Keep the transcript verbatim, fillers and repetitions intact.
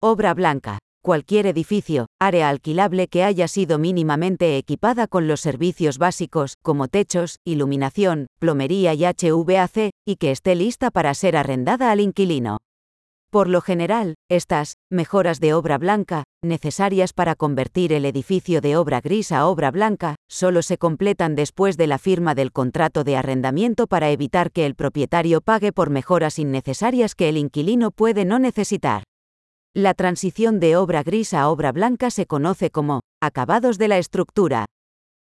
Obra blanca. Cualquier edificio, área alquilable que haya sido mínimamente equipada con los servicios básicos, como techos, iluminación, plomería y H V A C, y que esté lista para ser arrendada al inquilino. Por lo general, estas mejoras de obra blanca, necesarias para convertir el edificio de obra gris a obra blanca, solo se completan después de la firma del contrato de arrendamiento para evitar que el propietario pague por mejoras innecesarias que el inquilino puede no necesitar. La transición de obra gris a obra blanca se conoce como acabados de la estructura.